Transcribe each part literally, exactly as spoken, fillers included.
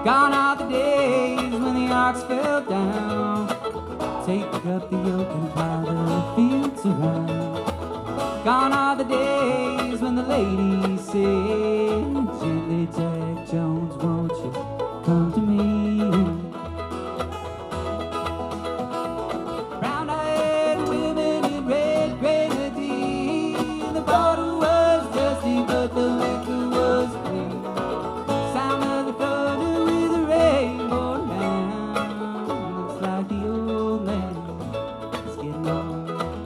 Gone are the days when the ox fell down. Take up the yoke and plow the fields around. Gone are the days when the ladies say, gently, Jack Jones, won't you come to me? Brown-eyed women in red grenadine. The bottle was dusty, but the liquor was clean. Sound of the thunder with a rainbow now. Looks like the old man is getting old.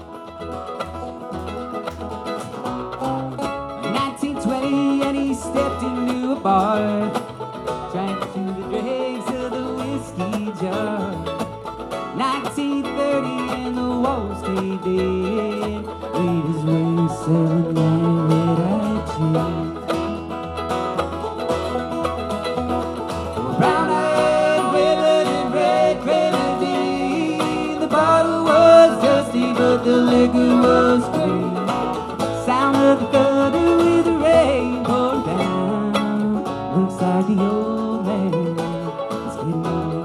nineteen twenty and he stepped into a bar, drank to the dregs of the whiskey jar. nineteen thirty and the wall stayed dead. Made his way selling that red-eyed gin. Brown-eyed women in red grenadine. The bottle was dusty, but the liquor was clean. Sound of the thunder with the rainbow down. Looks like the old man is getting old.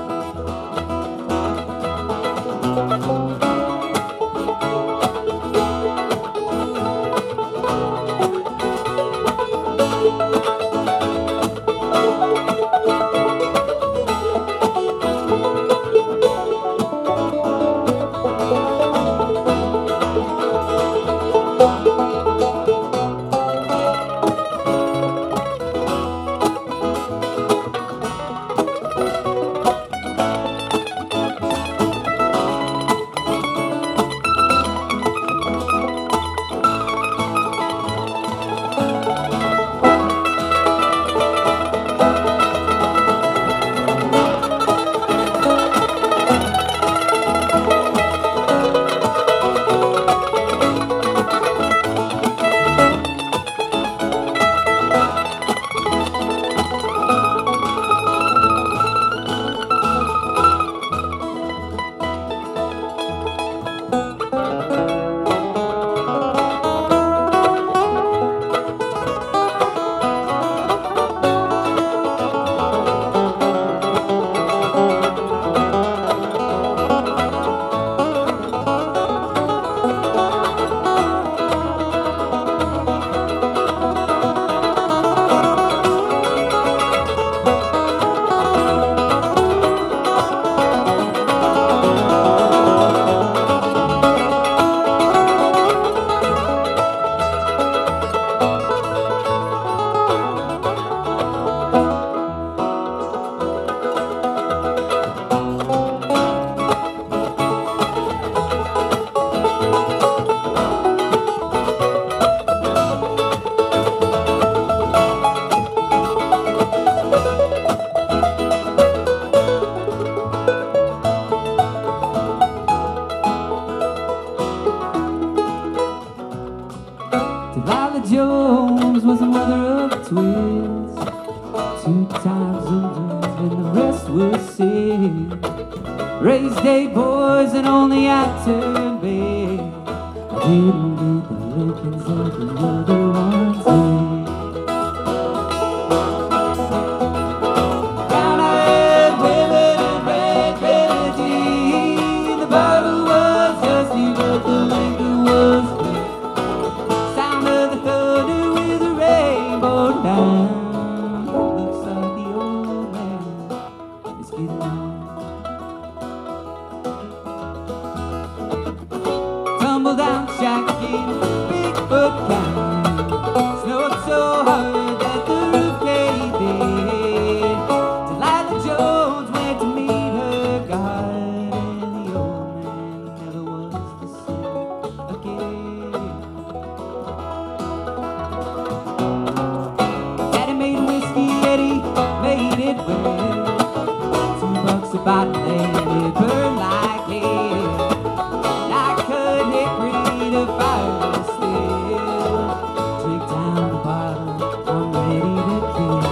Delilah Jones was the mother of twins, two times older and the rest was sin. Raised eight boys and only I turned bed. I didn't get the lickings of the other ones in. Brown-eyed women in red grenadine. The bottle was dusty, but the liquor was clean. Sound of the thunder with a rainbow down. Looks like the old man is getting old. Tumble down shacky, Bigfoot County. Snowed so hard that the roof caved in. Delilah Jones went to meet her God, and the old man never was the same again. Daddy made whiskey, Eddie made it well. Two bucks a bottle and it burned like hell. Like cut hickory to fire still. Drink down the bottle, I'm ready to kill.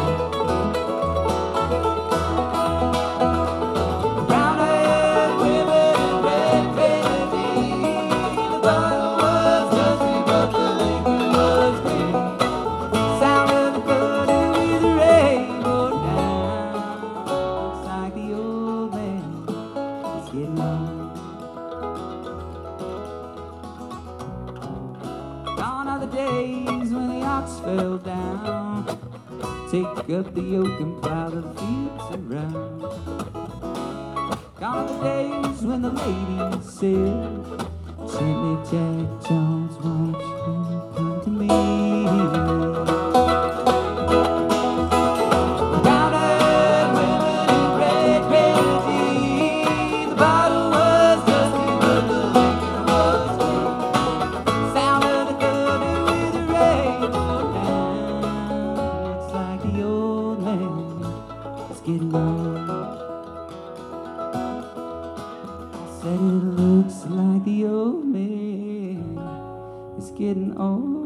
Brown-eyed women in red grenadine. The bottle was dusty, but the liquor was clean. Sound of the thunder with a rainbow down. yoke and plow the fields around. Gone are the days when the ladies said, gently Jack Jones, won't you come to me? Getting old. I said it looks like the old man is getting old.